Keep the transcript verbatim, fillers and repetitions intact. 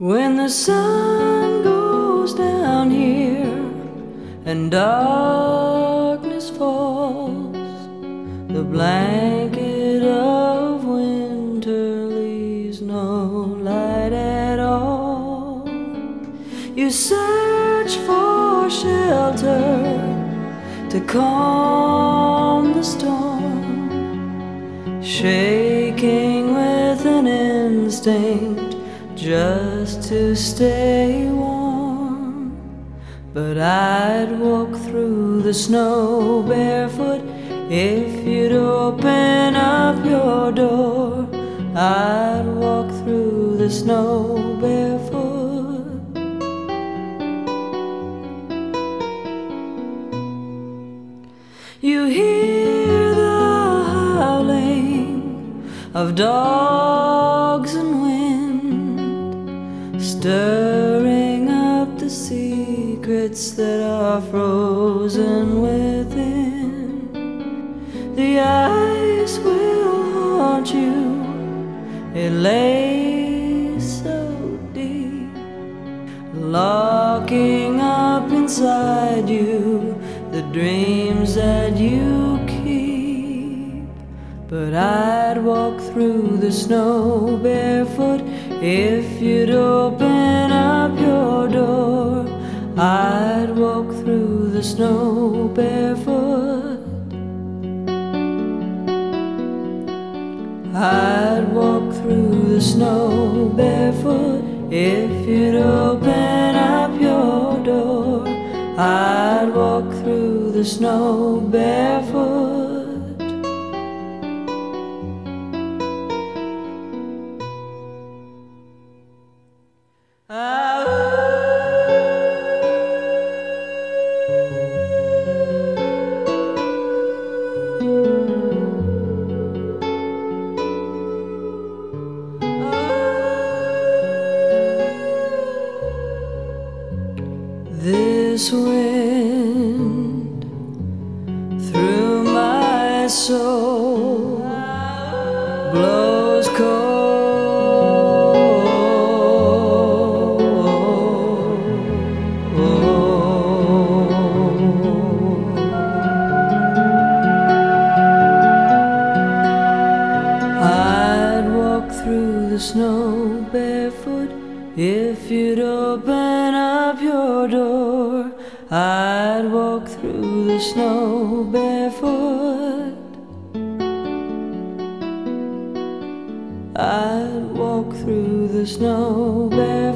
When the sun goes down here and darkness falls, the blanket of winter leaves no light at all. You search for shelter to calm the storm, shaking with an instinct just to stay warm. But I'd walk through the snow barefoot if you'd open up your door. I'd walk through the snow barefoot. You hear the howling of dogs and wind, stirring up the secrets that are frozen within. The ice will haunt you, it lays so deep, locking up inside you the dreams that you keep. But I'd walk through the snow barefoot if you'd open up your door. I'd walk through the snow barefoot. I'd walk through the snow barefoot if you'd open up your door. I'd walk through the snow barefoot. This wind through my soul blows cold. I'd walk through the snow barefoot if you'd open up your door. I'd walk through the snow barefoot. I'd walk through the snow barefoot.